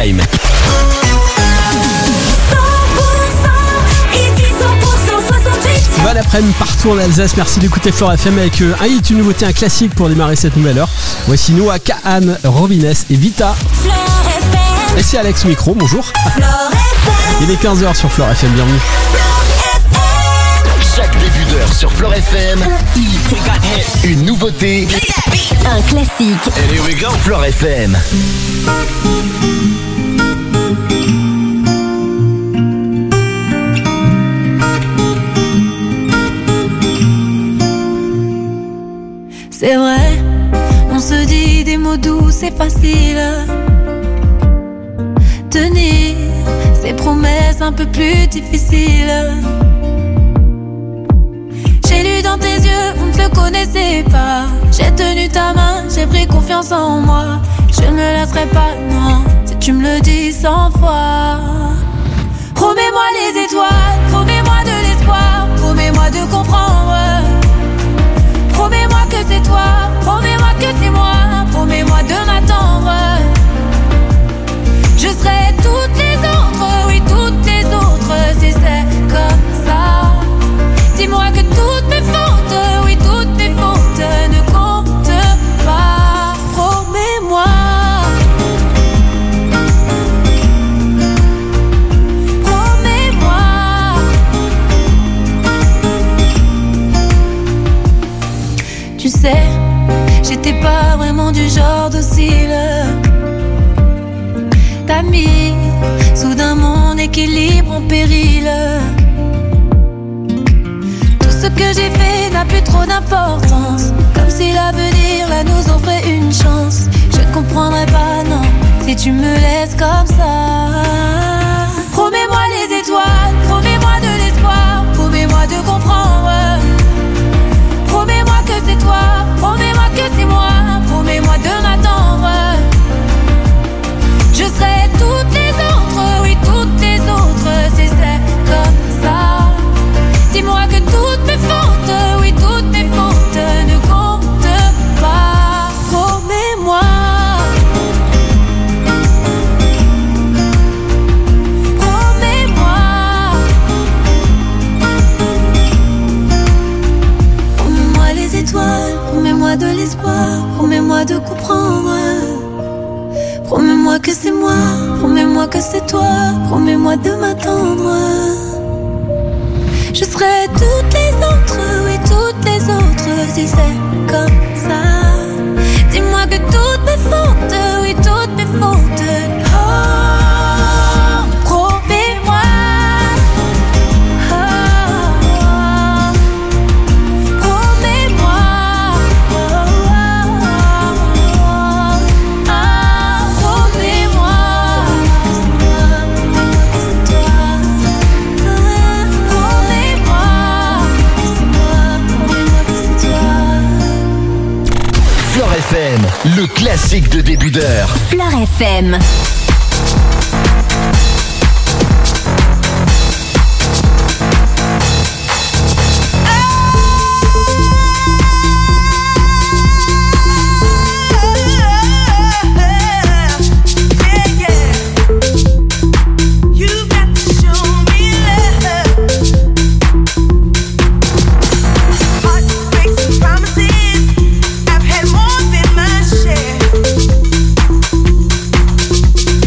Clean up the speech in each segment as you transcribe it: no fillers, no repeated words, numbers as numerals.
Time. Bon après-midi partout en Alsace, merci d'écouter Flore FM avec un hit, une nouveauté, un classique pour démarrer cette nouvelle heure. Voici Noah, Kaan, Robines et Vita. Et c'est Alex au micro, bonjour. Il est 15h sur Flore FM, bienvenue. Chaque début d'heure sur Flore FM, une nouveauté, un classique. And here we go. Flore FM. C'est vrai, on se dit des mots doux, c'est facile. Tenir ces promesses un peu plus difficiles. J'ai lu dans tes yeux, on ne te connaissait pas. J'ai tenu ta main, j'ai pris confiance en moi. Je ne me laisserai pas, non, si tu me le dis 100 fois. Promets-moi les étoiles, promets-moi de l'espoir, promets-moi de comprendre. Promets-moi que c'est toi, promets-moi que c'est moi, promets-moi de m'attendre. Je serai toutes les autres, oui toutes les autres, si c'est comme ça. Dis-moi que toutes mes fautes, oui toutes mes fautes ne comptent pas. Promets-moi. Promets-moi. Tu sais, j'étais pas vraiment du genre docile. T'as mis soudain mon équilibre en péril. Tout ce que j'ai fait n'a plus trop d'importance. Comme si l'avenir là nous offrait une chance. Je ne comprendrai pas, non, si tu me laisses comme ça. Promets-moi les étoiles, promets-moi de l'espoir, promets-moi de comprendre. Promets-moi que c'est toi, promets-moi que c'est moi, promets-moi de m'attendre. Je serai toutes les autres, oui toutes les autres, si c'est comme ça. Dis-moi que toutes mes fautes, oui toutes mes fautes ne comptent pas. Promets-moi. Promets-moi. Promets-moi les étoiles, promets-moi de l'espoir, promets-moi de comprendre. Promets-moi que c'est moi, promets-moi que c'est toi, promets-moi de m'attendre. Je serai toutes les autres, oui toutes les autres, si c'est comme ça. Dis-moi que toutes mes fautes, oui toutes mes fautes. Oh, promets-moi. Oh, promets-moi. Flore FM, le classique de début d'heure. Flore FM. I've had more than my share.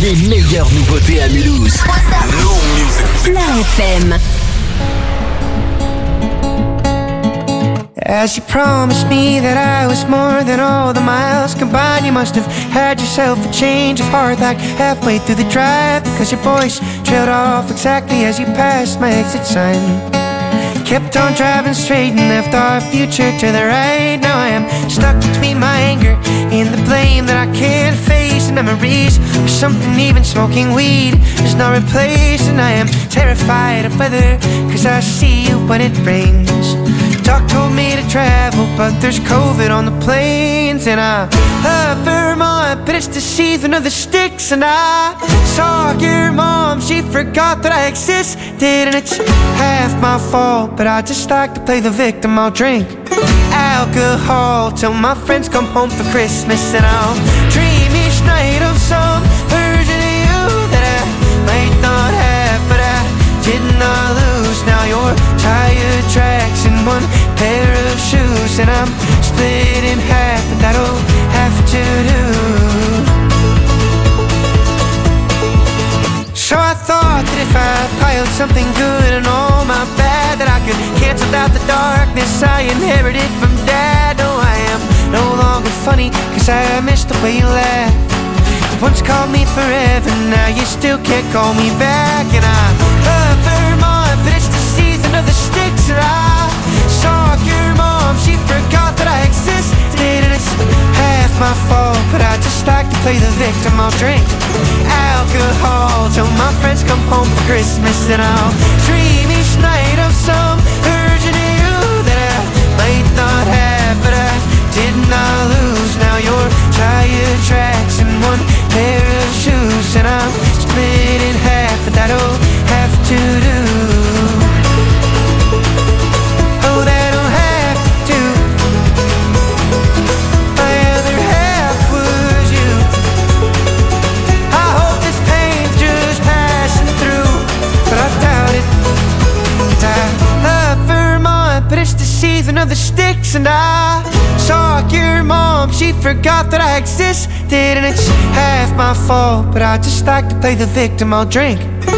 Les meilleures nouveautés à Mulhouse. Fleur FM. As you promised me that I was more than all the miles combined, you must have had yourself a change of heart like halfway through the drive, because your voice trailed off exactly as you passed my exit sign. Kept on driving straight and left our future to the right. Now I am stuck between my anger and the blame that I can't face. The memories of something even smoking weed is not replaced. And I am terrified of weather, cause I see you when it rains. Doc told me to travel, but there's COVID on the planes. And I love Vermont, but it's the season of the sticks. And I saw your mom, she forgot that I existed. And it's half my fault, but I just like to play the victim. I'll drink alcohol till my friends come home for Christmas. And I'll dream each night of some version of you that I might not have, but I did not lose. Now you're tired tracks in one pair of shoes, and I'm split in half, but that'll have to do. So I thought that if I piled something good and all my bad, that I could cancel out the darkness I inherited from Dad. No, I am no longer funny, cause I miss the way you laugh. You once called me forever, now you still can't call me back. And I love Vermont, but it's the season of the sticks. And I saw your mom, she forgot that I existed. And it's half my fault, but I just like to play the victim. I'll drink alcohol till my friends come home for Christmas. And I'll dream each night of some version of you that I might not have, but I did not lose. Now you're tired tracks in one pair of shoes, and I'm split in half, but that'll have to do. Oh, that'll have to. My other half was you. I hope this pain's just passing through, but I doubt it. 'Cause I love Vermont, but it's the season of the sticks. And I saw your mom, she forgot that I existed. And it's half my fault, but I just like to play the victim. I'll drink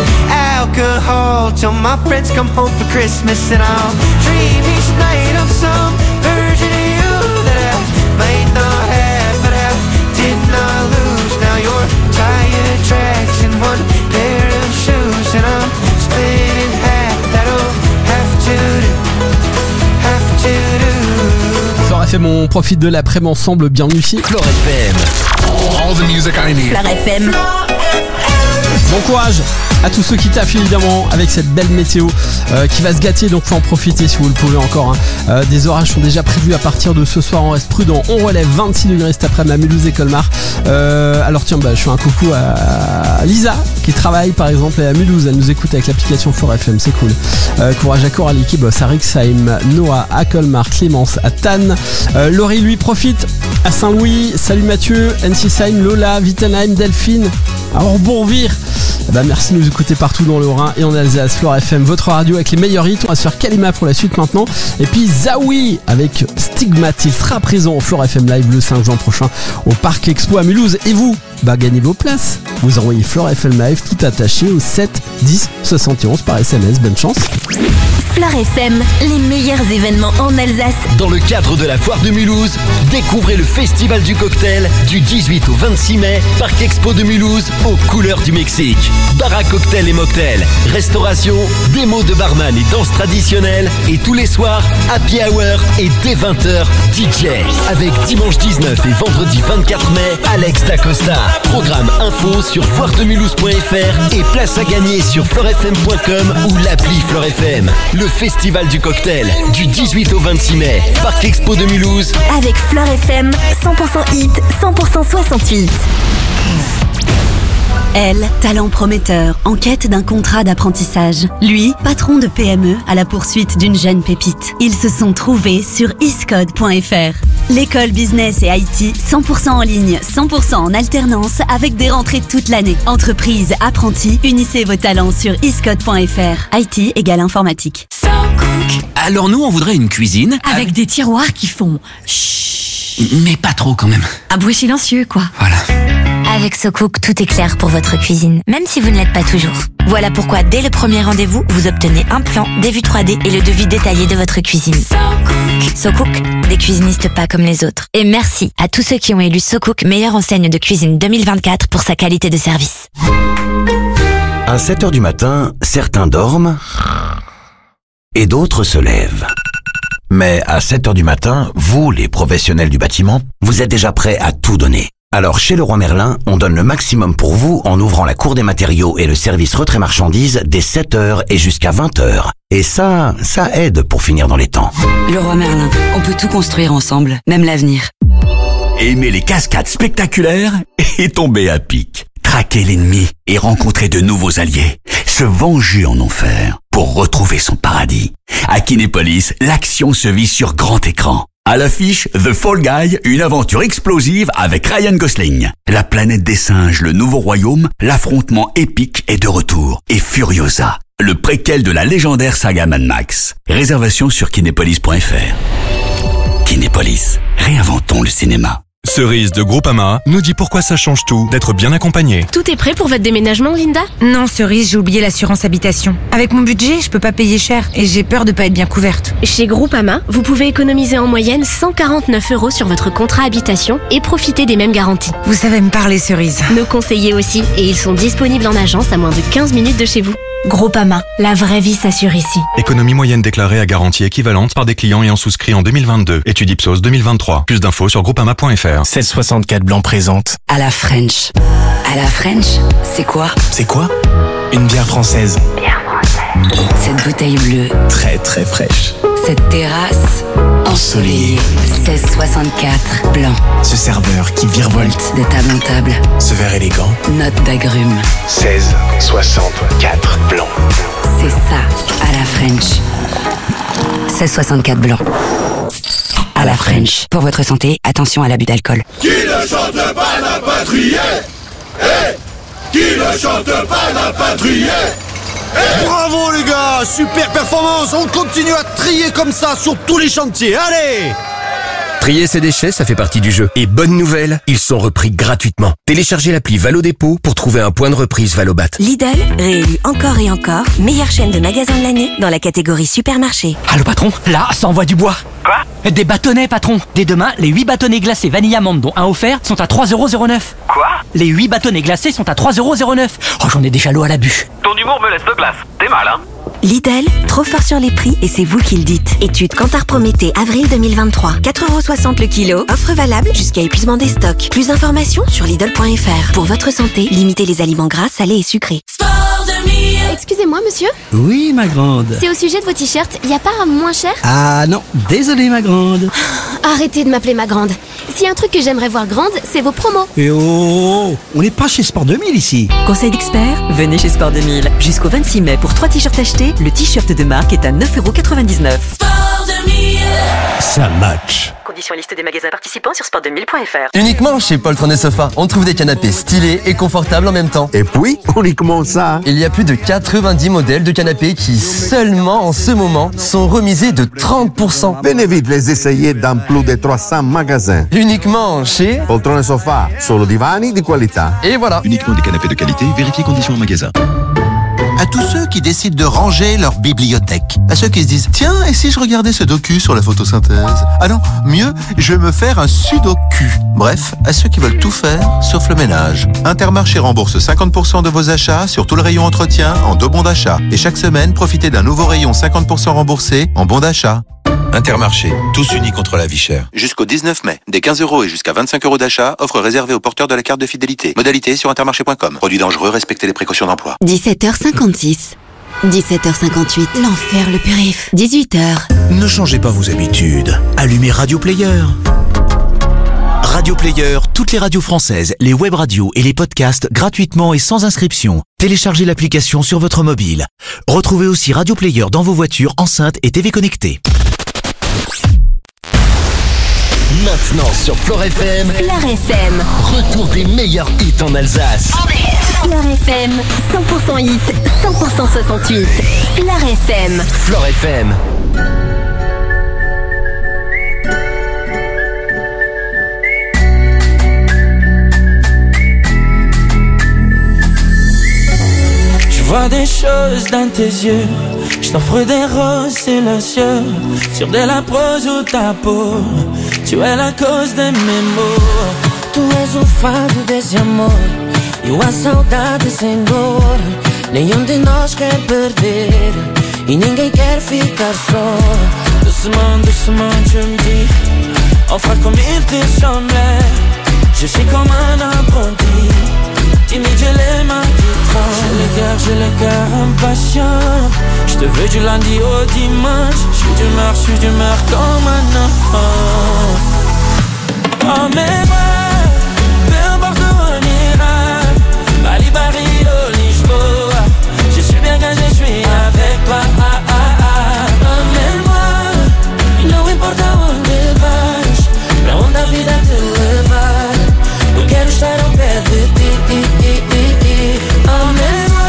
alcohol till my friends come home for Christmas. And I'll dream each night of some version of you that I might not have, but I did not lose. Now you're tired tracks in one pair of shoes, and I'm split in half. That'll have to do, have to do. Fleur FM, on profite de l'après-midi ensemble, bienvenue ici. Fleur FM. All the music I need. Fleur FM. Bon courage à tous ceux qui taffent évidemment avec cette belle météo qui va se gâter, donc faut en profiter si vous le pouvez encore. Des orages sont déjà prévus à partir de ce soir, on reste prudent. On relève 26 degrés cet après-midi à Mulhouse et Colmar. Alors tiens, je fais un coucou à Lisa qui travaille par exemple à Mulhouse, elle nous écoute avec l'application Fleur FM, c'est cool. Courage à Coralie qui bosse à Rixheim, Noah à Colmar, Clémence à Tannes, Laurie lui profite à Saint-Louis, salut Mathieu, Ensisheim, Lola, Wittenheim, Delphine, à Orbourvire. Merci de nous écouter partout dans le Rhin et en Alsace. Fleur FM, votre radio avec les meilleurs hits. On va se faire Kalima pour la suite maintenant. Et puis Zawi avec Stigmate. Il sera présent au Fleur FM Live le 5 juin prochain au Parc Expo à Mulhouse. Et vous, gagnez vos places. Vous envoyez Fleur FM Live tout attaché au 7 10 71 par SMS. Bonne chance. Fleur FM, les meilleurs événements en Alsace. Dans le cadre de la foire de Mulhouse, découvrez le Festival du Cocktail du 18 au 26 mai, Parc Expo de Mulhouse, aux couleurs du Mexique. Bar à cocktail et mocktail, restauration, démo de barman et danse traditionnelle, et tous les soirs, happy hour et dès 20h, DJ. Avec dimanche 19 et vendredi 24 mai, Alex Dacosta. Programme info sur foiredemulhouse.fr et place à gagner sur fleurfm.com ou l'appli Fleur FM. Le Festival du Cocktail du 18 au 26 mai, Parc Expo de Mulhouse. Avec Fleur FM, 100% hit, 100% 68. Elle, talent prometteur, en quête d'un contrat d'apprentissage. Lui, patron de PME à la poursuite d'une jeune pépite. Ils se sont trouvés sur iscode.fr. L'école business et IT, 100% en ligne, 100% en alternance, avec des rentrées toute l'année. Entreprise, apprentis, unissez vos talents sur iscode.fr. IT égale informatique. Alors nous, on voudrait une cuisine avec des tiroirs qui font chut, mais pas trop quand même. un bruit silencieux, quoi. Voilà. Avec SoCook, tout est clair pour votre cuisine, même si vous ne l'êtes pas toujours. Voilà pourquoi, dès le premier rendez-vous, vous obtenez un plan, des vues 3D et le devis détaillé de votre cuisine. SoCook, des cuisinistes pas comme les autres. Et merci à tous ceux qui ont élu SoCook meilleure enseigne de cuisine 2024 pour sa qualité de service. À 7h du matin, certains dorment et d'autres se lèvent. Mais à 7h du matin, vous, les professionnels du bâtiment, vous êtes déjà prêts à tout donner. Alors chez Leroy Merlin, on donne le maximum pour vous en ouvrant la cour des matériaux et le service retrait marchandises dès 7h et jusqu'à 20h. Et ça aide pour finir dans les temps. Leroy Merlin, on peut tout construire ensemble, même l'avenir. Aimer les cascades spectaculaires et tomber à pic. Traquer l'ennemi et rencontrer de nouveaux alliés. Se venger en enfer pour retrouver son paradis. À Kinépolis, l'action se vit sur grand écran. À l'affiche, The Fall Guy, une aventure explosive avec Ryan Gosling. La planète des singes, le nouveau royaume, l'affrontement épique est de retour. Et Furiosa, le préquel de la légendaire saga Mad Max. Réservation sur kinépolis.fr. Kinépolis, réinventons le cinéma. Cerise de Groupama nous dit pourquoi ça change tout d'être bien accompagné. Tout est prêt pour votre déménagement, Linda ? Non, Cerise, j'ai oublié l'assurance habitation. Avec mon budget, je peux pas payer cher et j'ai peur de pas être bien couverte. Chez Groupama, vous pouvez économiser en moyenne 149 € sur votre contrat habitation et profiter des mêmes garanties. Vous savez me parler, Cerise. Nos conseillers aussi, et ils sont disponibles en agence à moins de 15 minutes de chez vous. Groupama, la vraie vie s'assure ici. Économie moyenne déclarée à garantie équivalente par des clients ayant souscrit en 2022. Étude Ipsos 2023. Plus d'infos sur groupama.fr. 1664 Blanc présente À la French. À la French, c'est quoi ? C'est quoi ? Une bière française. Bière française. Cette bouteille bleue. Très très fraîche. Cette terrasse ensoleillée. 1664 Blanc. Ce serveur qui virevolte de table en table. Ce verre élégant. Note d'agrumes. 1664 Blanc. C'est ça, à la French. 1664 Blanc. À la French. Pour votre santé, attention à l'abus d'alcool. Qui ne chante pas n'a pas trié. Qui ne chante pas n'a pas trié. Bravo les gars, super performance. On continue à trier comme ça sur tous les chantiers. Allez! Trier ses déchets, ça fait partie du jeu. Et bonne nouvelle, ils sont repris gratuitement. Téléchargez l'appli Valo Dépôt pour trouver un point de reprise Valobat. Lidl, réélu encore et encore, meilleure chaîne de magasins de l'année dans la catégorie supermarché. Allô patron, là, ça envoie du bois. Quoi ? Des bâtonnets patron. Dès demain, les 8 bâtonnets glacés vanille amande dont un offert sont à 3,09 €. Quoi ? Les 8 bâtonnets glacés sont à 3,09 €. Oh, j'en ai déjà l'eau à la bûche. Ton humour me laisse de glace. T'es mal, hein ? Lidl, trop fort sur les prix et c'est vous qui le dites. Étude Kantar Prométhée, avril 2023. 4,60 € le kilo. Offre valable jusqu'à épuisement des stocks. Plus d'informations sur Lidl.fr. Pour votre santé, limitez les aliments gras, salés et sucrés. Excusez-moi, monsieur ? Oui, ma grande. C'est au sujet de vos t-shirts, y a pas moins cher ? Ah non, désolé, ma grande. Arrêtez de m'appeler ma grande. S'il y a un truc que j'aimerais voir grande, c'est vos promos. Et oh, on n'est pas chez Sport 2000 ici. Conseil d'expert, venez chez Sport 2000. Jusqu'au 26 mai, pour 3 t-shirts achetés, le t-shirt de marque est à 9,99 €. Sport 2000. Ça match. Conditions liste des magasins participants sur sport2000.fr. Uniquement chez Poltron et Sofa, on trouve des canapés stylés et confortables en même temps. Et puis, uniquement ça. Il y a plus de 90 modèles de canapés qui, seulement en ce moment, sont remisés de 30%. Venez vite les essayer dans plus de 300 magasins. Uniquement chez Poltron et Sofa, solo divani di qualità. Et voilà. Uniquement des canapés de qualité, vérifiez conditions en magasin. À tous ceux qui décident de ranger leur bibliothèque. À ceux qui se disent, tiens, et si je regardais ce docu sur la photosynthèse ? Ah non, mieux, je vais me faire un sudoku. Bref, à ceux qui veulent tout faire, sauf le ménage. Intermarché rembourse 50% de vos achats sur tout le rayon entretien en 2 bons d'achat. Et chaque semaine, profitez d'un nouveau rayon 50% remboursé en bons d'achat. Intermarché, tous unis contre la vie chère. Jusqu'au 19 mai, des 15 € et jusqu'à 25 € d'achat, offre réservée aux porteurs de la carte de fidélité. Modalité sur intermarché.com. Produit dangereux, respectez les précautions d'emploi. 17h56. 17h58. L'enfer, le périph'. 18h. Ne changez pas vos habitudes. Allumez Radio Player. Radio Player, toutes les radios françaises, les web radios et les podcasts gratuitement et sans inscription. Téléchargez l'application sur votre mobile. Retrouvez aussi Radio Player dans vos voitures, enceintes et TV connectées. Maintenant sur Flore FM. Flore FM. Retour des meilleurs hits en Alsace. Flore FM. 100% hit, 100% 68. Flore FM. Flore FM. chose dans tes yeux. Je t'offre des roses silencieux sur de la prose ou ta peau. Tu es la cause de mes maux. Tu és o fado desse amor e a saudade sem dor. Nenhum de nós quer perder e ninguém quer ficar só. Doucement, doucement, tu me dis enfin comme il te semblait. Je suis comme un apprenti, timide, j'ai les mains qui tremblent. J'ai le cœur impatient. Je te veux du lundi au dimanche. Je suis d'humeur comme un enfant. Oh mais moi, peu importe où on ira, Bali, Rio, Lisboa, je suis bien quand je suis avec toi. Amém-moi, não importa onde vais, pra onde a vida te levar, eu quero estar ao pé de ti. Amém-moi,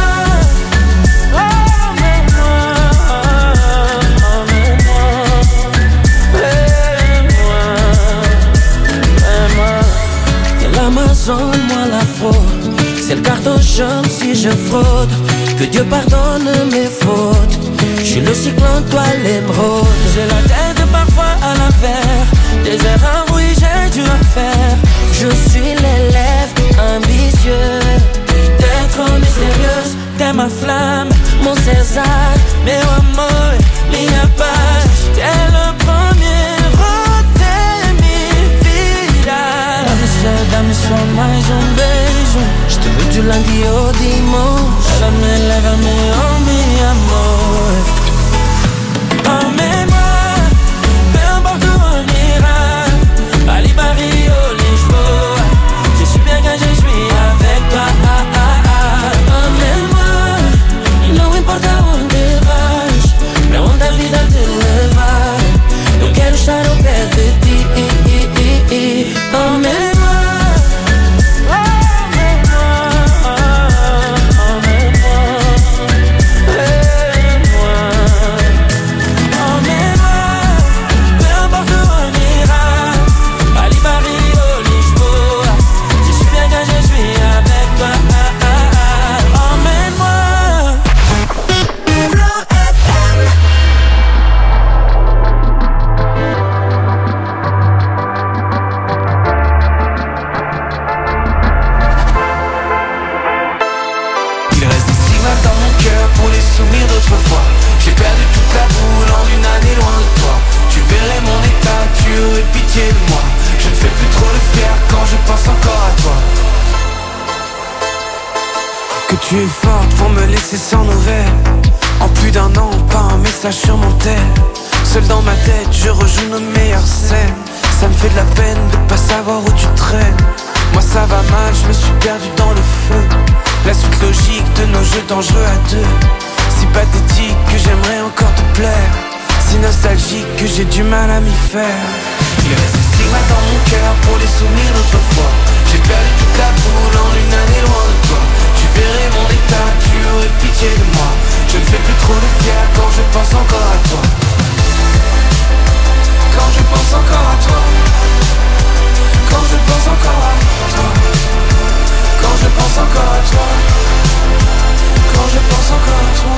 l'Amazone, moi l'afro. C'est le carton jaune si je fraude. Que Dieu pardonne mes fautes. Je suis le cyclone, toi l'émeraude. J'ai la tête parfois à l'envers. Des erreurs, oui j'ai dû en faire. Je suis l'élève ambitieux. T'es trop mystérieuse, t'es ma flamme, mon César, meu amor, minha paz. T'es le premier de minha vida. Dá-me só mais beijo. Je te veux du lundi au dimanche. Lève-me, oh mi amor. Emmène-moi, peu importe où on ira, Bali, Rio, Lisboa, je suis bien quand je suis avec toi. Emmène-moi, não importa onde vais, pra onde a vida te levar, eu quero estar ao pé de ti. Emmène-moi. J'ai perdu toute la boule en une année loin de toi. Tu verrais mon état, tu aurais pitié de moi. Je ne fais plus trop le fier quand je pense encore à toi. Que tu es forte pour me laisser sans nouvelles. En plus d'un an, pas un message sur mon tel. Seul dans ma tête, je rejoue nos meilleures scènes. Ça me fait de la peine de pas savoir où tu traînes. Moi ça va mal, je me suis perdu dans le feu. La suite logique de nos jeux dangereux à deux. Si pathétique que j'aimerais encore te plaire. Si nostalgique que j'ai du mal à m'y faire. Il reste des stigmates dans mon cœur pour les souvenirs d'autrefois. J'ai perdu toute la boule en une année loin de toi. Tu verrais mon état, tu aurais pitié de moi. Je ne fais plus trop de fier quand je pense encore à toi. Quand je pense encore à toi. Quand je pense encore à toi. Quand je pense encore à toi. Quand je pense encore à toi.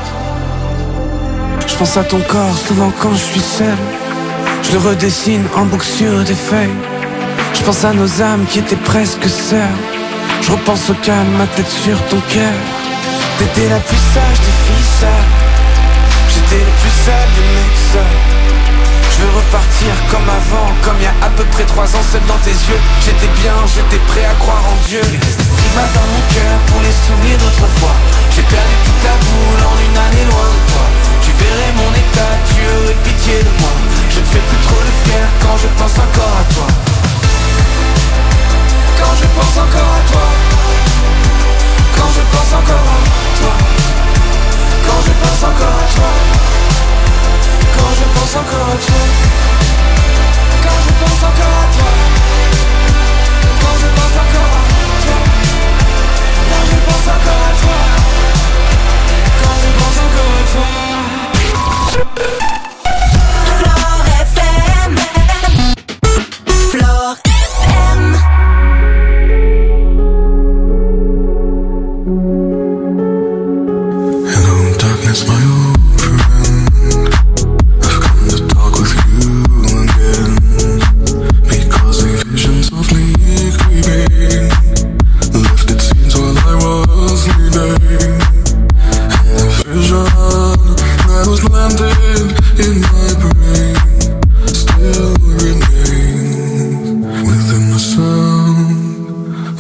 Je pense à ton corps souvent quand je suis seul. Je le redessine en boucle sur des feuilles. Je pense à nos âmes qui étaient presque sœurs. Je repense au calme, ma tête sur ton cœur. T'étais la plus sage des filles sales. J'étais le plus sale des mecs seuls. Je veux repartir comme avant, comme il y a à peu près 3 ans, seul dans tes yeux. J'étais bien, j'étais prêt à croire en Dieu. Il reste des stigmates dans mon cœur pour les souvenirs d'autrefois. J'ai perdu toute la boule en une année loin de toi. Tu verrais mon état, tu aurais pitié de moi. Je ne fais plus trop le fier quand je pense encore à toi. Quand je pense encore à toi. Quand je pense encore à toi. Quand je pense encore à toi. Quand je pense encore à toi. Quand je pense encore à toi. Quand je pense encore à toi. Quand je pense encore à toi. Quand je pense encore à toi. Fort FM.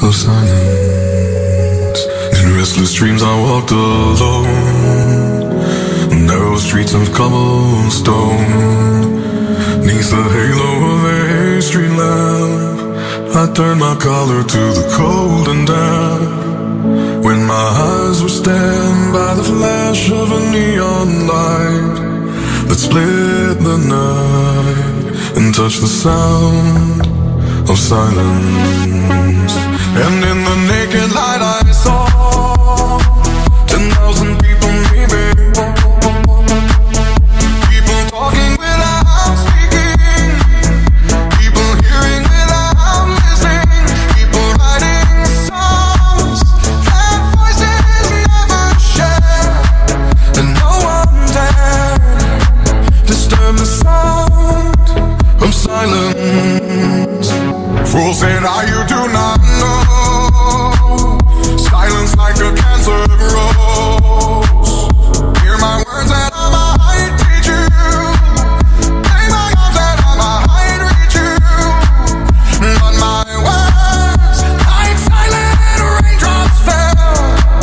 of silence. In restless dreams I walked alone, narrow streets of cobblestone. Neath the halo of a street lamp, I turned my collar to the cold and damp. When my eyes were stabbed by the flash of a neon light that split the night and touched the sound of silence. And in the naked light I saw 10,000 people maybe, people talking without speaking, people hearing without listening, people writing songs that voices never share, and no one dared disturb the sound of silence. Fool said, you do not know. Silence like a cancer grows. Hear my words and I might teach you. Play my arms and I might reach you. But my words, like silent raindrops fell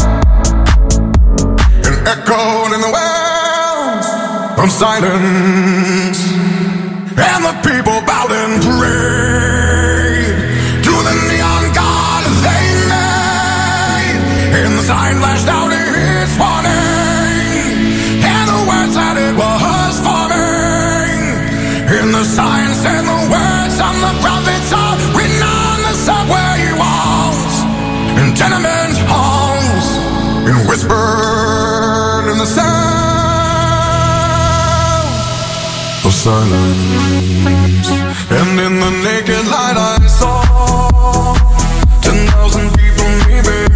and echoed in the wells of silence. And the people bowed and prayed to the neon god they made. And the sign flashed out its warning, and the words that it was forming. And the sign said the words of the prophets are written on the subway walls, in tenement halls, and whispered in the sound of silence. And in the naked light I saw 10,000 people maybe,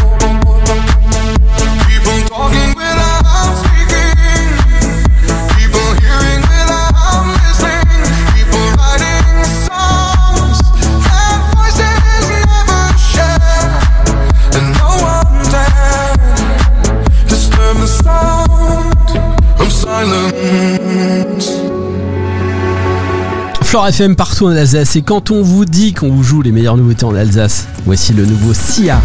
people talking without speaking, people hearing without listening, people writing songs that voices never share, and no one dared disturb the sound of silence. Flore FM partout en Alsace, et quand on vous dit qu'on vous joue les meilleures nouveautés en Alsace, voici le nouveau Sia.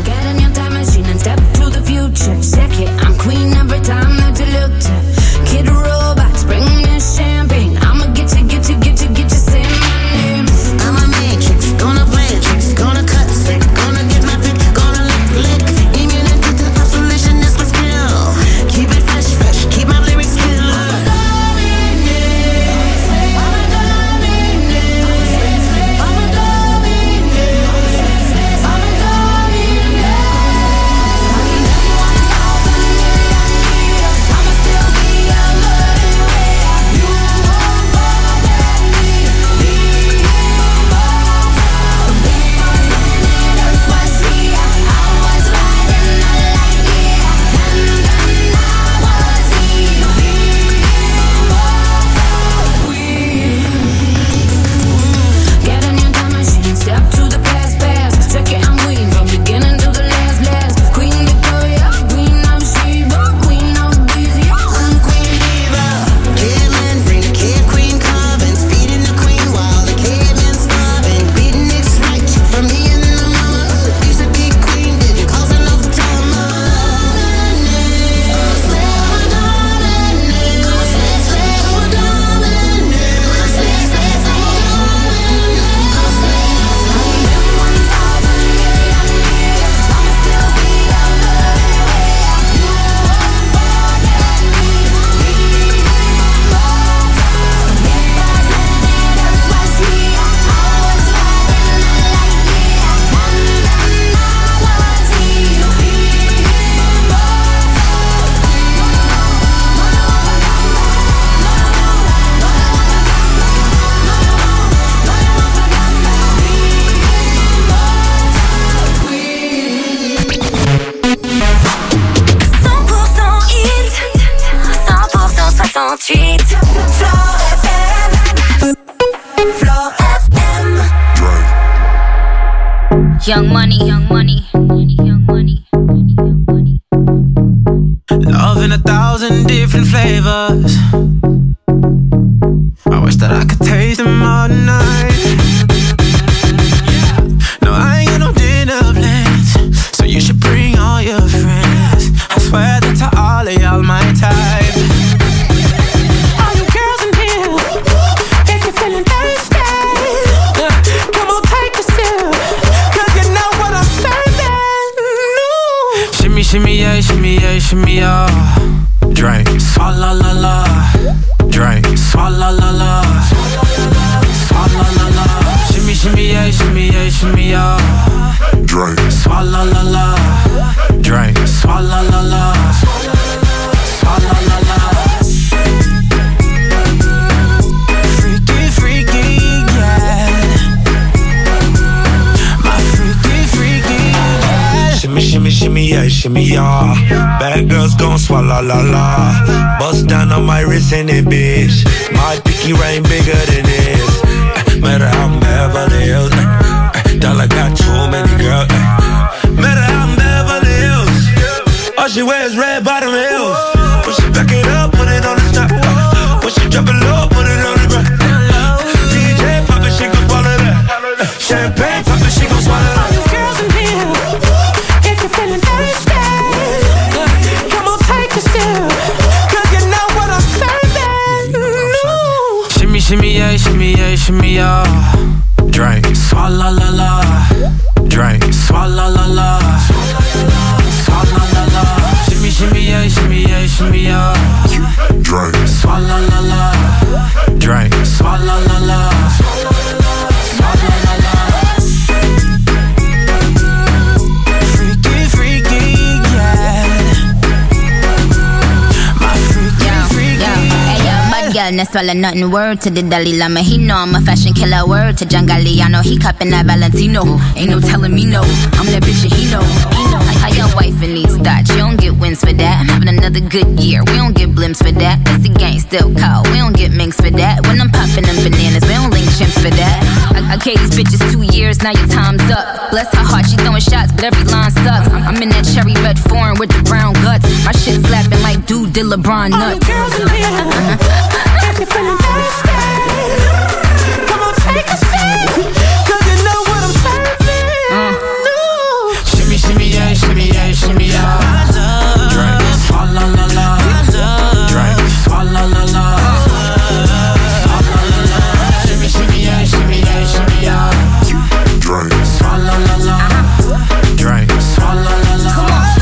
Young money, young money, young money, young money. Love in 1,000 different flavors. I wish that I could taste them all night. No, I ain't got no dinner plans. feeling thirsty, come on take a sip, 'cause you know what I'm serving. No. Shimmy, shimmy, yeah, shimmy, yeah, shimmy, yeah. Drink, swalla la la. Drink, swalla la la. Swalla la la. Shimmy, shimmy, yeah, shimmy, yeah, shimmy, yeah. Drink, swalla la la. Drink, swalla la la. Swalla la la. Freaky, freaky, yeah. My freaky, freaky, yeah. Shimmy, shimmy, shimmy, yeah, shimmy, yeah. Bad girls gon' swallow la la. Bust down on my wrist in it, bitch. My pinky ring bigger than this. Matter how I'm Beverly Hills. Dollar got too many girls. Matter how I'm Beverly Hills. All she wears red bottom heels. When she back it up, put it on the top. When she drop it low, put it on the ground. DJ pop it, she gon' swallow that. Champagne pop it, she gon' swallow that. All you girls in here, if you're feeling thirsty, come on take a sip, 'cause you know what I'm serving. No. Shimmy, shimmy, yeah, shimmy, yeah, shimmy, yeah. Drink, swalla la la. Drink, swalla la la. Swalla la la. Shimmy, shimmy, yeah, shimmy, yeah, shimmy, yeah. Drink, swalla la la. Drink, swalla la la. Swalla la la. Freaky, freaky, yeah. My freaky, freaky, yeah. Bad girl, no swallow nothing. Word to the Dalai Lama. He know I'm a fashion killer. Word to John Galliano. He cupping that Valentino. Ain't no telling me no. I'm that bitch and he know. How your wife in these thoughts. You don't get wins for that. I'm having another good year. We don't get blimps for that. That's the gang still cold. We don't get minks for that. When I'm popping them bananas, we don't link chimps for that. I gave these bitches 2 years. Now your time's up. Bless her heart. She throwing shots, but every line sucks. I'm in that cherry red foreign with the brown guts. My shit slapping like dude did LeBron nuts. All the girls in here, if you're feeling thirsty, come on take a sip, 'cause you know what I'm serving. No. Shimmy, shimmy, yeah, shimmy, yeah, shimmy, yeah. Drink, swalla la la. drink, Swalla la la. Swalla la la. Shimmy, shimmy, yeah, shimmy, yeah, shimmy, yeah. drink, Swalla la la. drink, Swalla la la. Come on.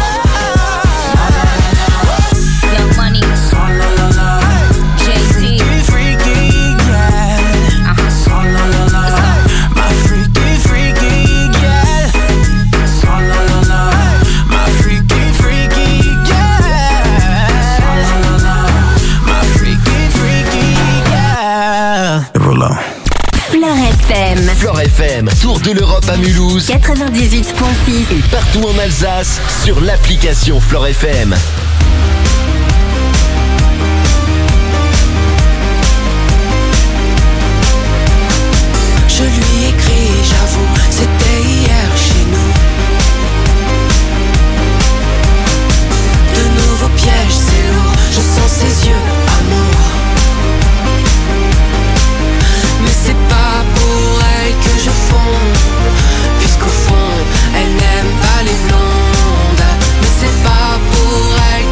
Young Money. Swalla la la. Jay-Z. freaky, yeah. Swalla la la. My freaky, freaky, yeah. Swalla la la. My freaky, freaky, yeah. Swalla la la. My freaky, freaky, yeah. Roland. Fleur FM. Fleur FM, tour de l'Europe à Mulhouse 98.6 et partout en Alsace sur l'application Fleur FM. Je lui écris, j'avoue, c'était hier chez nous. De nouveaux pièges, c'est lourd, je sens ses yeux, amour. Mais c'est pas pour elle que je fonds, puisqu'au fond, elle n'aime pas les blondes. Mais c'est pas pour elle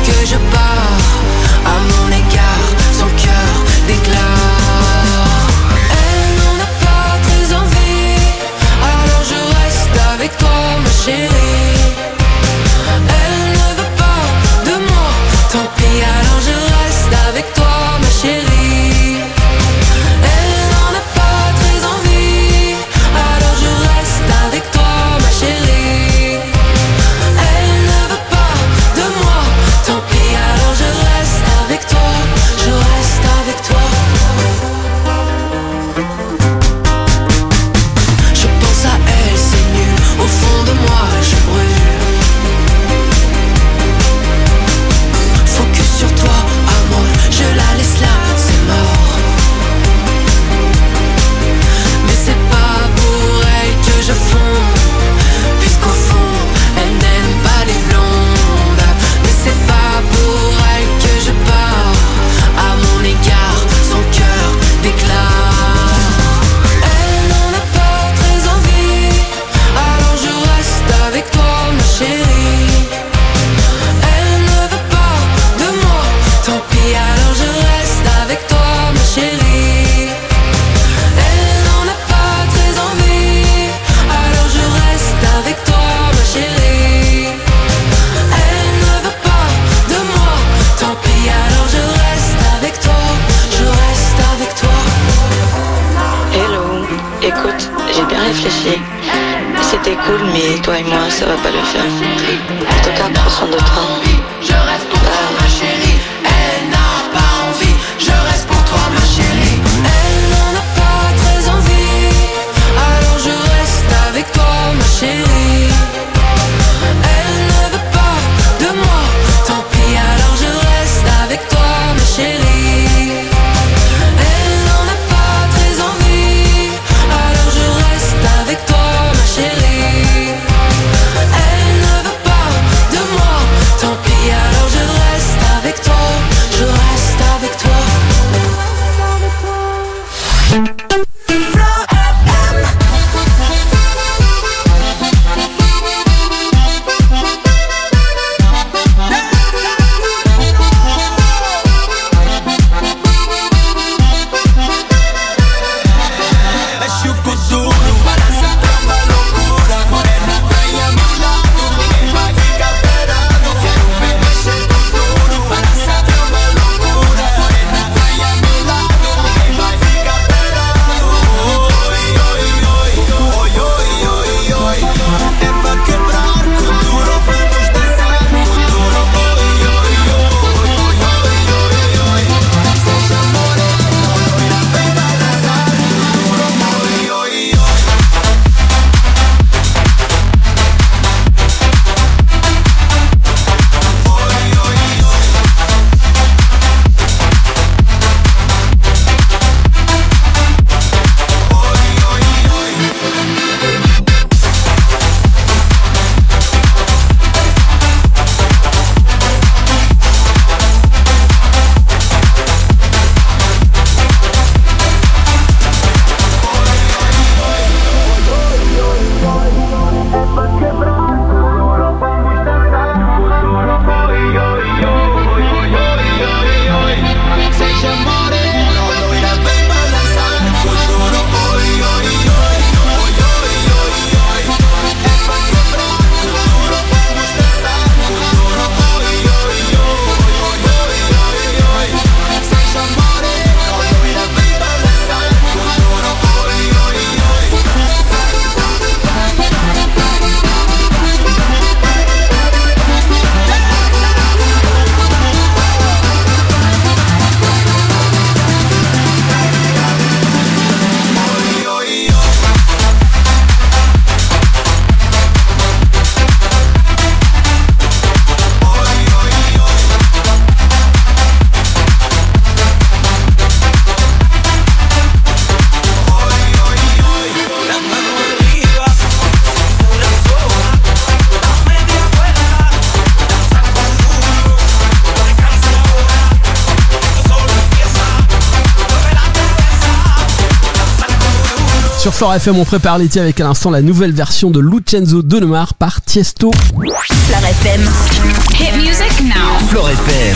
Hello, écoute, j'ai bien réfléchi. C'était cool, mais toi et moi, ça va pas le faire. En tout cas, prends soin de toi. Je reste pour toi, ma chérie. Elle n'a pas envie. Je reste pour toi, ma chérie. Elle n'en a pas très envie. Alors je reste avec toi, ma chérie. Elle ne veut pas de moi. Tant pis, alors je reste avec toi, ma chérie. Elle n'en a pas très envie. Alors je reste avec toi, ma chérie. Elle ne veut pas de moi. Tant pis, alors je reste avec toi. Je reste avec toi. Sur Flore FM, on prépare l'été avec à l'instant la nouvelle version de Lucenzo Don Omar par Tiesto. Flore FM. Hit music now. Flore FM.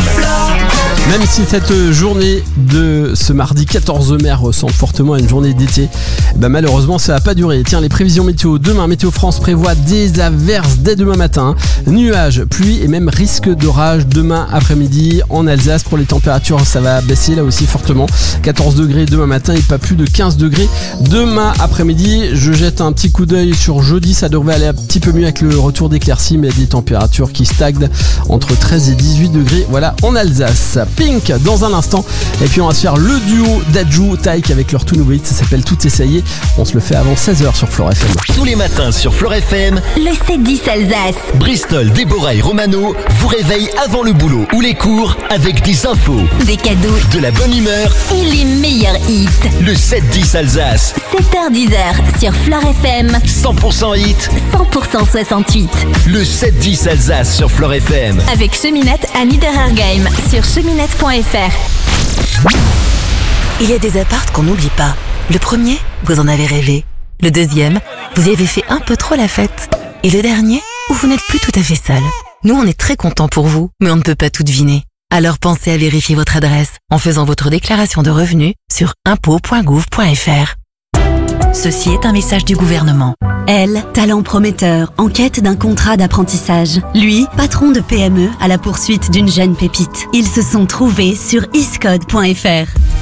Même si cette journée de ce mardi 14 mai ressemble fortement à une journée d'été, malheureusement ça va pas durer. Tiens, les prévisions météo. Demain, Météo France prévoit des averses dès demain matin. Nuages, pluie et même risque d'orage demain après-midi en Alsace. Pour les températures, ça va baisser là aussi fortement. 14 degrés demain matin et pas plus de 15 degrés demain après-midi. Je jette un petit coup d'œil sur jeudi, ça devrait aller un petit peu mieux avec le retour d'éclaircies, mais des températures qui stagnent entre 13 et 18 degrés. Voilà, en Alsace. Pink dans un instant. Et puis on va se faire le duo d'Adju Taïk avec leur tout nouveau hit, ça s'appelle Tout Essayer. On se le fait avant 16h sur Flore FM. Tous les matins sur Flore FM, le 7-10 Alsace. Bristol, Déborah et Romano vous réveillent avant le boulot ou les cours avec des infos, des cadeaux, de la bonne humeur et les meilleurs hits. Le 7-10 Alsace. 7h-10h sur Flore FM. 100% hit, 100% 68. Le 7-10 Alsace sur Flore FM. Avec Cheminette à Niederergheim sur cheminette.fr. Il y a des apparts qu'on n'oublie pas. Le premier, vous en avez rêvé. Le deuxième, vous y avez fait un peu trop la fête. Et le dernier, où vous n'êtes plus tout à fait seul. Nous, on est très contents pour vous, mais on ne peut pas tout deviner. Alors pensez à vérifier votre adresse en faisant votre déclaration de revenus sur impôts.gouv.fr. Ceci est un message du gouvernement. Elle, talent prometteur, en quête d'un contrat d'apprentissage. Lui, patron de PME à la poursuite d'une jeune pépite. Ils se sont trouvés sur iscode.fr.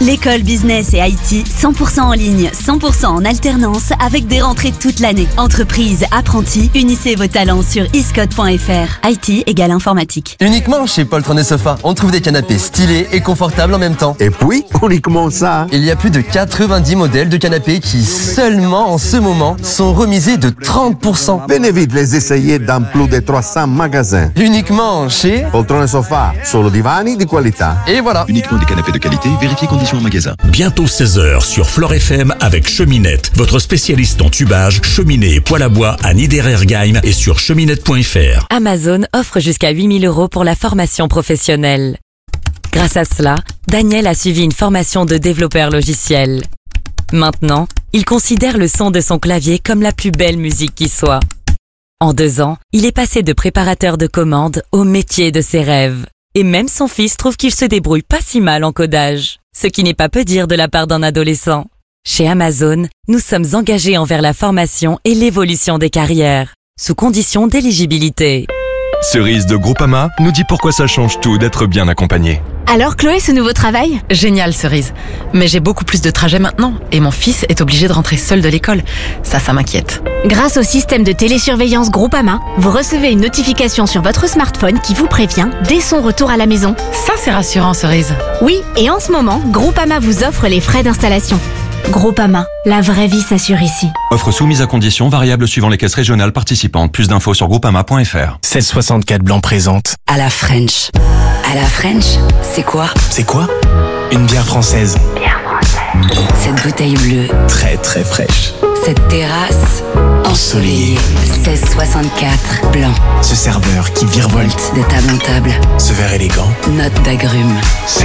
L'école business et IT, 100% en ligne, 100% en alternance, avec des rentrées toute l'année. Entreprises, apprentis, unissez vos talents sur iscode.fr. IT égale informatique. Uniquement chez Poltron et Sofa, on trouve des canapés stylés et confortables en même temps. Et puis, uniquement ça. Il y a plus de 90 modèles de canapés qui, seulement en ce moment, sont remisés de 30%. Venez vite les essayer dans plus de 300 magasins. Uniquement chez Poltrone e Sofa, solo divani di qualità. Et voilà. Uniquement des canapés de qualité, vérifiez conditions en magasin. Bientôt 16h sur Flore FM avec Cheminette, votre spécialiste en tubage, cheminée et poêle à bois à Niederergheim et sur cheminette.fr. Amazon offre jusqu'à 8 000 € pour la formation professionnelle. Grâce à cela, Daniel a suivi une formation de développeur logiciel. Maintenant, il considère le son de son clavier comme la plus belle musique qui soit. En 2 ans, il est passé de préparateur de commandes au métier de ses rêves. Et même son fils trouve qu'il se débrouille pas si mal en codage. Ce qui n'est pas peu dire de la part d'un adolescent. Chez Amazon, nous sommes engagés envers la formation et l'évolution des carrières, sous condition d'éligibilité. Cerise de Groupama nous dit pourquoi ça change tout d'être bien accompagné. Alors Chloé, ce nouveau travail ? Génial Cerise, mais j'ai beaucoup plus de trajets maintenant et mon fils est obligé de rentrer seul de l'école. Ça m'inquiète. Grâce au système de télésurveillance Groupama, vous recevez une notification sur votre smartphone qui vous prévient dès son retour à la maison. Ça c'est rassurant Cerise. Oui, et en ce moment, Groupama vous offre les frais d'installation. Groupama, la vraie vie s'assure ici. Offre soumise à conditions variables suivant les caisses régionales participantes. Plus d'infos sur groupama.fr. 1664 Blanc présente À la French. À la French, c'est quoi ? C'est quoi ? Une bière française. Bière française. Cette bouteille bleue. Très très fraîche. Cette terrasse ensoleillée. 1664 Blanc. Ce serveur qui virevolte de table en table. Ce verre élégant. Note d'agrumes.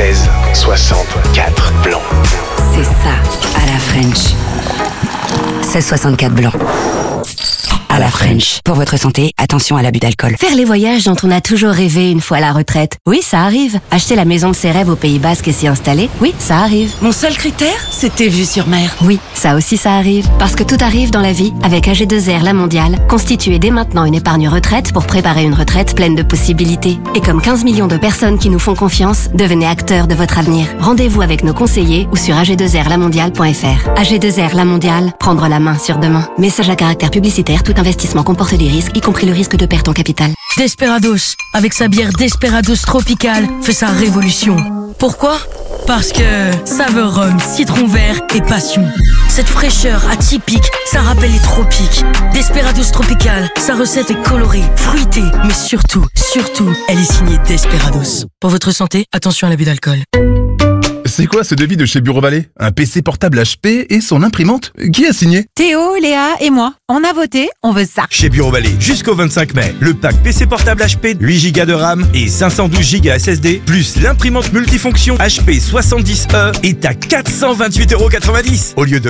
1664 Blanc. C'est ça, à la French. 1664 Blanc. À la French. Pour votre santé, attention à l'abus d'alcool. Faire les voyages dont on a toujours rêvé une fois à la retraite. Oui, ça arrive. Acheter la maison de ses rêves au Pays Basque et s'y installer. Oui, ça arrive. Mon seul critère, c'était vue sur mer. Oui, ça aussi ça arrive. Parce que tout arrive dans la vie avec AG2R La Mondiale. Constituez dès maintenant une épargne retraite pour préparer une retraite pleine de possibilités. Et comme 15 millions de personnes qui nous font confiance, devenez acteurs de votre avenir. Rendez-vous avec nos conseillers ou sur ag2rlamondiale.fr. AG2R La Mondiale, prendre la main sur demain. Message à caractère publicitaire, tout investissement comporte des risques, y compris le risque de perte en capital. Desperados, avec sa bière Desperados tropicale, fait sa révolution. Pourquoi ? Parce que saveur rhum, citron vert et passion. Cette fraîcheur atypique, ça rappelle les tropiques. Desperados Tropical, sa recette est colorée, fruitée, mais surtout, elle est signée Desperados. Pour votre santé, attention à l'abus d'alcool. C'est quoi ce devis de chez Bureau Vallée ? Un PC portable HP et son imprimante ? Qui a signé ? Théo, Léa et moi. On a voté, on veut ça. Chez Bureau Vallée, jusqu'au 25 mai, le pack PC portable HP, 8 Go de RAM et 512 Go SSD, plus l'imprimante multifonction HP 70E est à 428,90 € au lieu de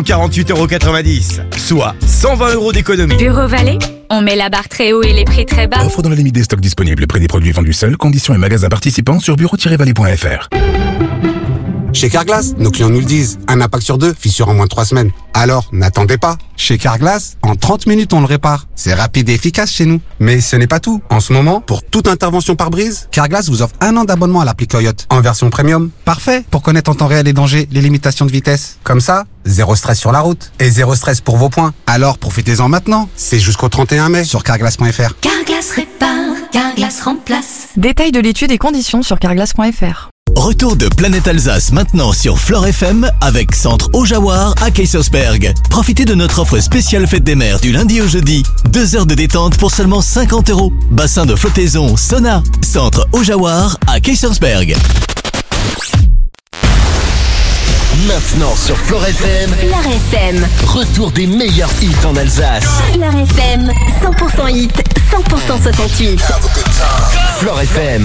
548,90 €, soit 120 € d'économie. Bureau Vallée, on met la barre très haut et les prix très bas. Offre dans la limite des stocks disponibles, prix des produits vendus seuls, conditions et magasins participants sur bureau-vallée.fr. Chez Carglass, nos clients nous le disent, un impact sur 2, fissure en moins de 3 semaines. Alors, n'attendez pas. Chez Carglass, en 30 minutes, on le répare. C'est rapide et efficace chez nous. Mais ce n'est pas tout. En ce moment, pour toute intervention par brise, Carglass vous offre 1 an d'abonnement à l'appli Coyote, en version premium. Parfait pour connaître en temps réel les dangers, les limitations de vitesse. Comme ça, zéro stress sur la route. Et zéro stress pour vos points. Alors, profitez-en maintenant. C'est jusqu'au 31 mai sur carglass.fr. Carglass répare, Carglass remplace. Détail de l'étude et conditions sur carglass.fr. Retour de Planète Alsace maintenant sur Flore FM avec Centre au Jawar à Kaysersberg. Profitez de notre offre spéciale fête des mères du lundi au jeudi. 2 heures de détente pour seulement 50 €. Bassin de flottaison, sauna. Centre au Jawar à Kaysersberg. Maintenant sur Flore FM, Flore FM, retour des meilleurs hits en Alsace. Flore FM, 100% hit, 100% 68. Flore FM.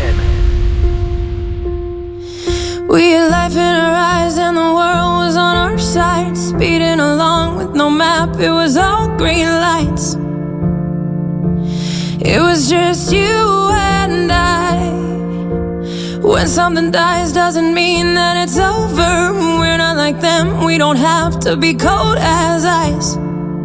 We had life in our eyes and the world was on our side. Speeding along with no map, it was all green lights. It was just you and I. When something dies doesn't mean that it's over. We're not like them, we don't have to be cold as ice.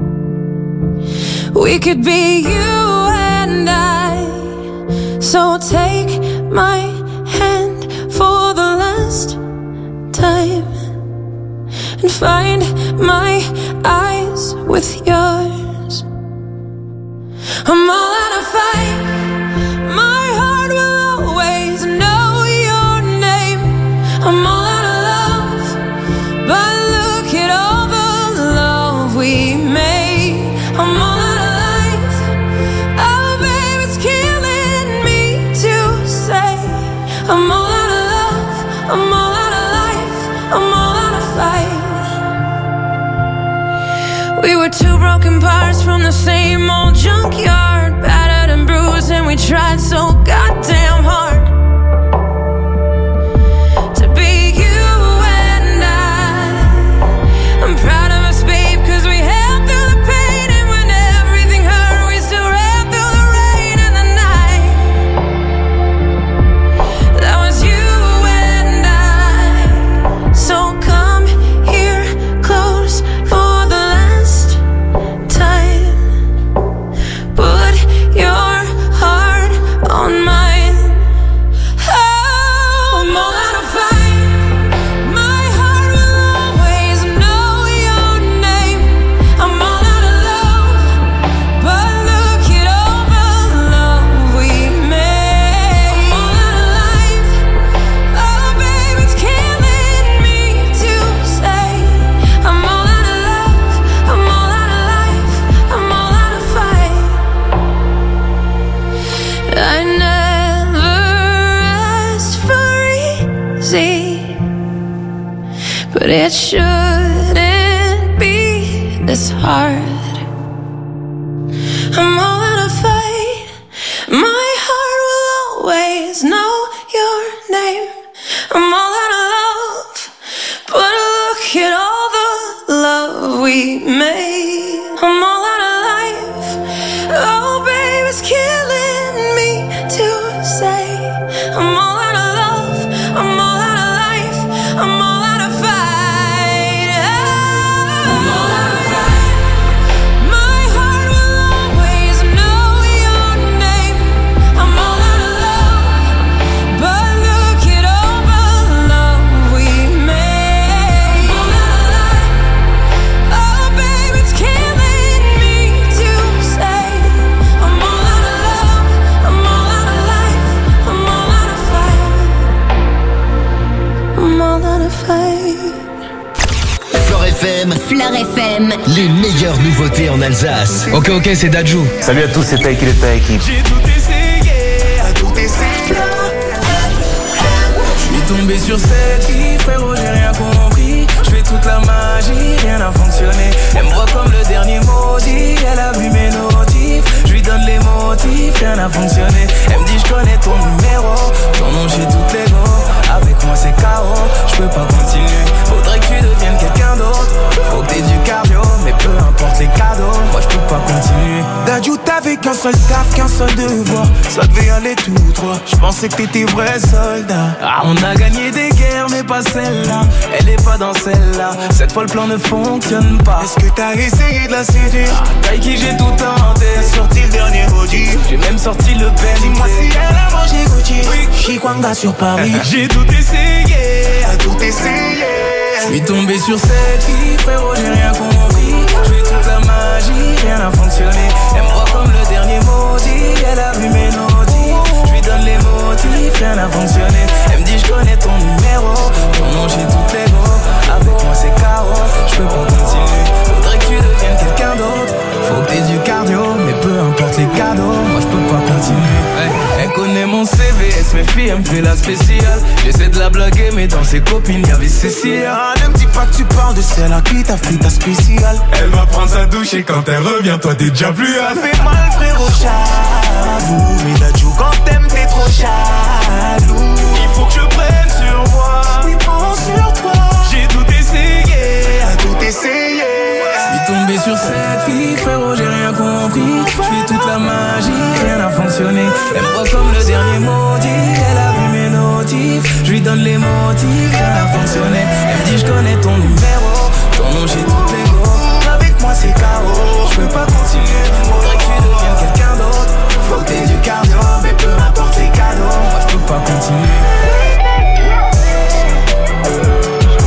We could be you and I. So take my hand for the last time and find my eyes with yours. I'm all out of fight. My heart will always know your name. I'm all out of love, but look at all the love we made. I'm all out of life. Oh, babe, it's killing me to say. I'm all out of love. I'm all out of life. I'm all out of fight. We were two broken parts from the same old junkyard, battered and bruised, and we tried so goddamn hard to be you and I'm proud of us, babe, 'cause we held through the pain, and when everything hurt, we still ran through the rain and the night. That was you and I. So come here close for the last time. Put your heart on mine. Oh, I'm all out of fight. My heart will always know your name. I'm all out of love, but look at all the love we made. I'm all out of life. Oh, babe, it's killing me to say. I'm all out of love. I'm all out of life. I'm all out of fight. I never asked for easy, but it shouldn't be this hard. I'm all out of fight. My heart will always know your name. I'm all out of love, but look at all the love we made. I'm all out of life. Oh, babe, it's killing me to say. I'm all out of love. I'm all out of life. I'm all out of fight. I'm all out of fight. My heart will always know your name. I'm all out of love, but look at all the love we made. I'm all out of life. Oh, babe, it's killing me to say. I'm all out of love. I'm all out of life. I'm all out of fight. I'm all out of fight. Flore FM, les meilleures nouveautés en Alsace. Ok, c'est Dajou. Salut à tous, c'est Taiki le Taiki. J'ai tout essayé, à tout essayer. Je suis tombé sur cette fille, frérot, j'ai rien compris. Je fais toute la magie, rien n'a fonctionné. Elle me voit comme le dernier maudit, elle a vu mes notifs. Je lui donne les motifs, rien n'a fonctionné. Elle me dit je connais ton numéro, ton nom chez toutes les go. Avec moi c'est KO, je peux pas continuer. Faudrait que tu deviennes quelqu'un d'autre. Faut que t'aies du cardio, mais peu importe les cadeaux, moi je peux pas continuer. Dadju, t'avais qu'un seul taf, qu'un seul devoir. Ça devait aller tout droit, je pensais que t'étais vrai soldat. Ah, on a gagné des guerres, mais pas celle-là. Elle est pas dans celle-là, cette fois le plan ne fonctionne pas. Est-ce que t'as essayé de la séduire? Ah, Taiki, j'ai tout tenté. T'as sorti le dernier Audi, j'ai même sorti le Bentley. Dis-moi si elle a mangé Gucci, oui. Chikwanga sur Paris. J'ai tout essayé, à tout essayer. Je suis tombé sur cette fille, frérot, j'ai rien compris. Je fais toute la magie, rien n'a fonctionné. Elle me voit comme le dernier maudit, elle a vu mes notifs. Je lui donne les motifs, rien n'a fonctionné. Elle me dit je connais ton numéro, ton nom chez toutes les go. Avec moi c'est KO, je peux pas continuer. Faudrait que tu deviennes quelqu'un d'autre. Faut que t'aies du cardio, mais peu importe les cadeaux, moi je peux pas continuer. Elle connaît mon CVS, mes filles, elle me fait la spéciale. J'essaie de la blaguer, mais dans ses copines y'avait Cécilia. Ne me dis pas que tu parles de celle à qui t'as fait ta spéciale. Elle va prendre sa douche et quand elle revient, toi t'es déjà plus là. Ça fait mal, frérot, j'avoue. Mais Dadju, quand t'aimes, t'es trop jaloux. Il faut que je prenne sur moi. Oui, prends sur toi. J'ai tout essayé, à tout essayer. Je suis tombé sur cette fille, frérot, j'ai rien compris. Je fais toute la magie, rien n'a fonctionné. Elle me voit comme le dernier maudit, elle a vu mes notifs. Je lui donne les motifs, rien n'a fonctionné. Elle me dit je connais ton numéro, ton nom chez toutes les go. Avec moi c'est KO, je peux pas continuer. Faudrait que tu deviennes quelqu'un d'autre. Faut que t'aies du cardio, mais peu importe les cadeaux, moi je peux pas continuer.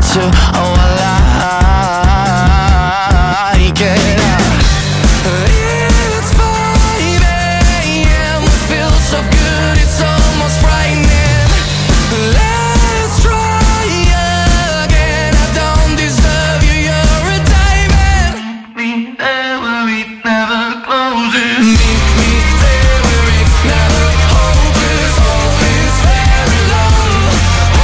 you. Oh, I like it. It's 5 a.m. It feels so good, it's almost frightening. Let's try again. I don't deserve you, you're a diamond. Meet me there where it never closes. Meet me there where it's never hopeless. All is fair in love. Oh,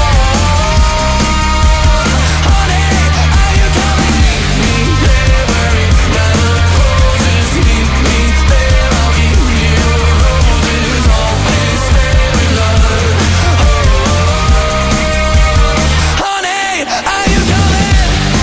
honey, are you coming? Meet me there where it never closes. Meet me there, I'll give you roses. All is fair in love. Oh, honey, are you coming?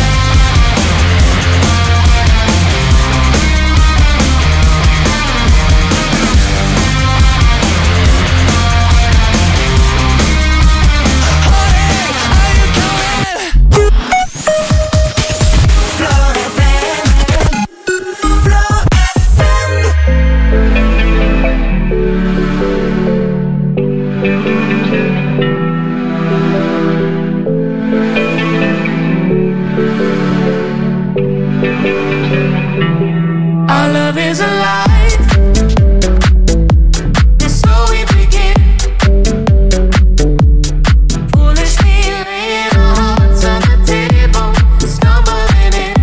Our love is alive, and so we begin. Foolishly laying our hearts on the table, stumbling in.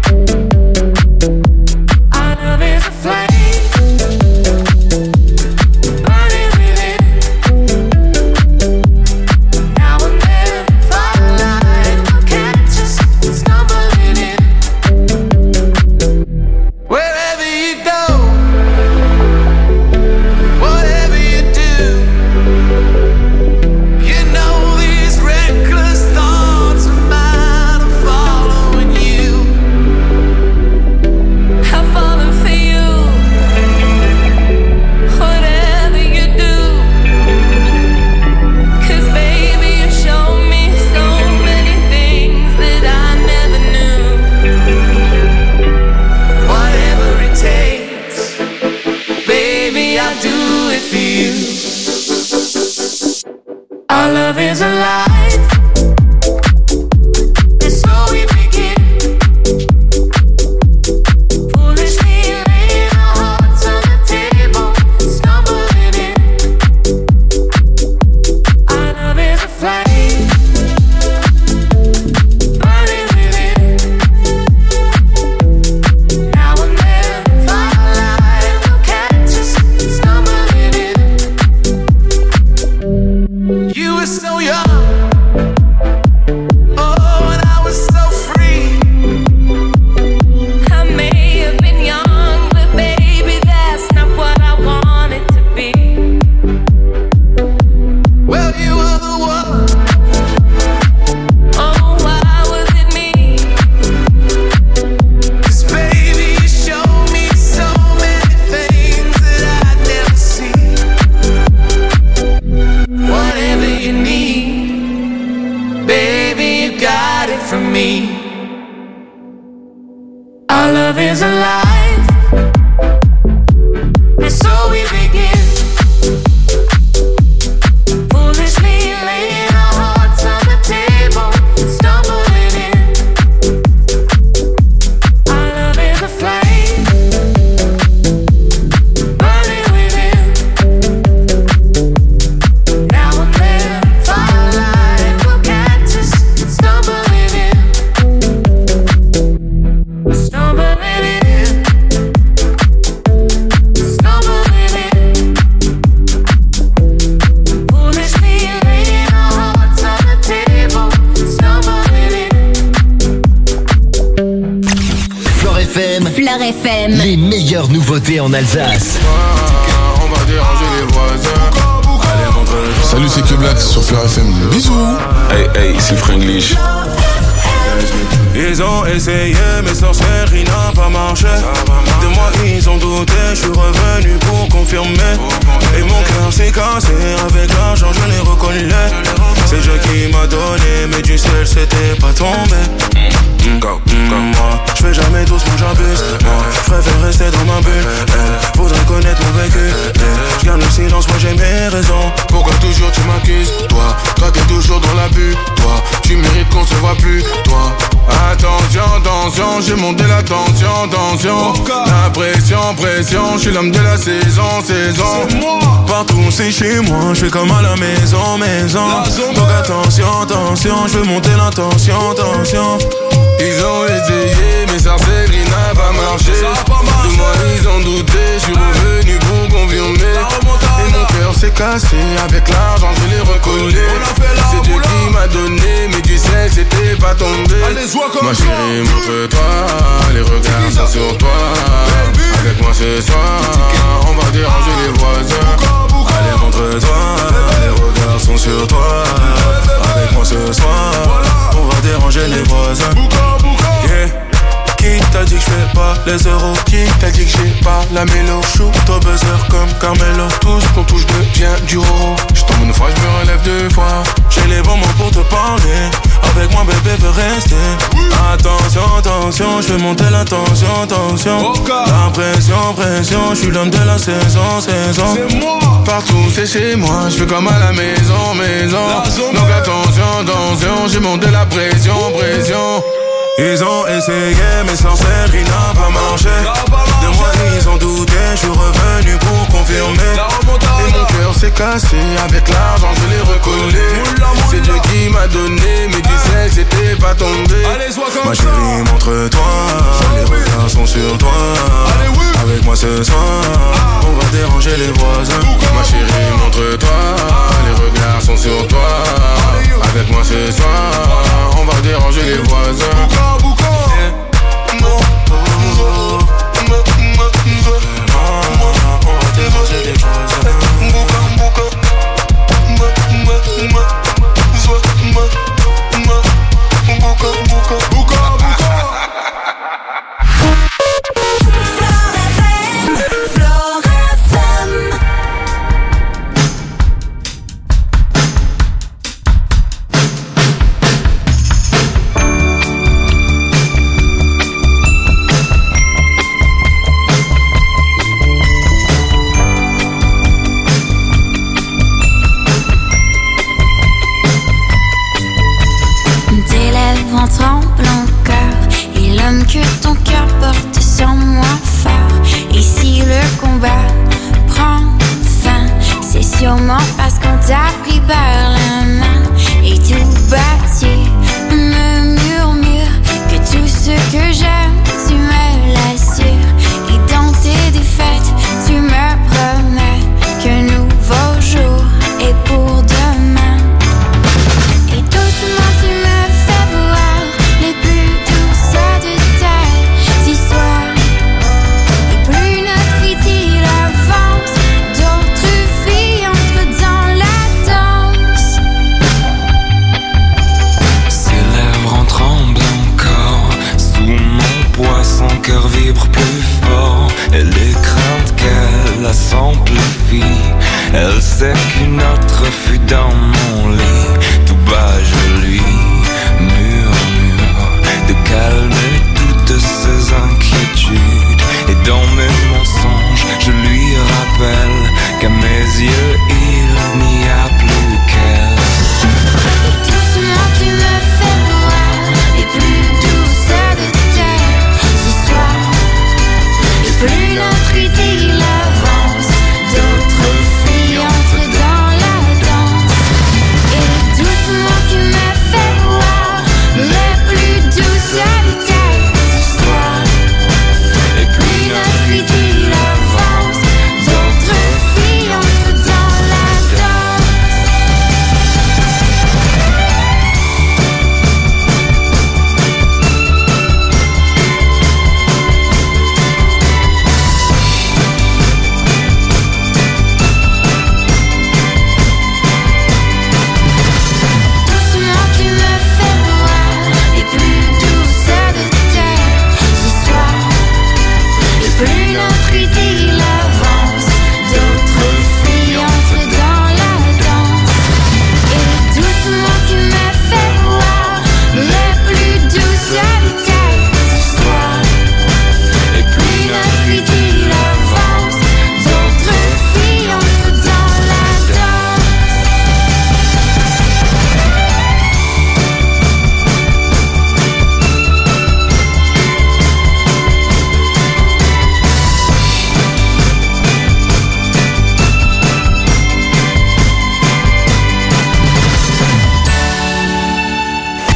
Our love is a flame, burning within. Now and then, firelight will catch us stumbling in. Wherever you go, whatever you do, you know these reckless thoughts of mine are following you. I've fallen for you, whatever you do. 'Cause baby, you show me so many things that I never knew. Whatever it takes, baby, I'll do it for you. Our love is alive, and so we begin. Foolishly laying our hearts on the table, stumbling in. Our love is a flame, burning within. Now and then, firelight will catch us stumbling in. You were so young, oh, and I was so free. I may have been young, but baby, that's not what I wanted to be. Well, you were the one. Oh, why was it me? 'Cause baby, you showed me so many things that I'd never see. Whatever you need, baby, you got it from me. Our love is alive, and so we begin. Foolishly laying our hearts on the table, stumbling in. Our love is a flame, burning within. Now and then, firelight will catch us stumbling in. Stumbling in. Stumbling in. Foolishly laying our hearts on the table, stumbling in. Flore FM, Flore FM, les meilleures nouveautés en Alsace. On va déranger les voisins. Allez, montre le joint. Salut, c'est que Black sur Fleur FM. Bisous. Hey, hey, c'est Franglish. Ils ont essayé, mes sorcelleries n'a pas marché. De moi ils ont douté, je suis revenu pour confirmer. Et mon cœur s'est cassé, avec l'argent je l'ai reconnu. C'est Dieu qui m'a donné, mais du ciel c'était pas tombé. Comme moi, je fais jamais doucement, j'abuse. Moi, je préfère rester dans ma bulle. Faudrait connaître mon vécu. Je garde le silence, moi j'ai mes raisons. Pourquoi toujours tu m'accuses? Toi, t'es toujours dans l'abus. Toi, tu mérites qu'on se voit vois plus toi. Attention, attention, j'ai monté la tension, tension. La pression, pression, je suis l'homme de la saison, saison. Partout c'est chez moi, je fais comme à la maison, maison. Donc attention, attention, je veux monter la tension, tension. Ils ont essayé, mais sorcellerie n'a pas marché. De moi ils ont douté, je suis revenu pour confirmer. Et mon cœur s'est cassé, avec l'argent je l'ai recollé. C'est Dieu qui m'a donné, mais tu sais que c'était pas tombé. Ma chérie, montre-toi, les regards sont sur toi. Avec moi ce soir, on va déranger les voisins. Allez, montre-toi, les regards sont sur toi. Avec moi ce soir, on va déranger les voisins. Yeah. Qui t'a dit que j'fais pas les euros? Qui t'a dit que j'ai pas la mélo? Shoot au buzzer comme Carmelo. Tout ce qu'on touche devient du roro. J'tombe une fois, j'me relève deux fois. J'ai les bons mots pour te parler. Avec moi bébé veut rester. Attention, attention, j'fais monter la tension, tension. La pression, pression, j'suis l'homme de la saison, saison. Partout c'est chez moi, j'fais comme à la maison, maison. Donc attention, attention, j'ai monté la pression, pression. Ils ont essayé, mais sorcellerie n'a pas marché. De moi ils ont douté, je suis revenu pour confirmer. Et mon cœur s'est cassé, avec l'argent je l'ai recollé. C'est Dieu qui m'a donné, mais tu sais que c'était pas tombé. Ma chérie, montre-toi, les regards sont sur toi. Avec moi ce soir, on va déranger les voisins. Ma chérie, montre-toi, les regards sont sur toi. Avec moi ce soir, on va déranger les voisins. Sûrement parce qu'on t'a pris par la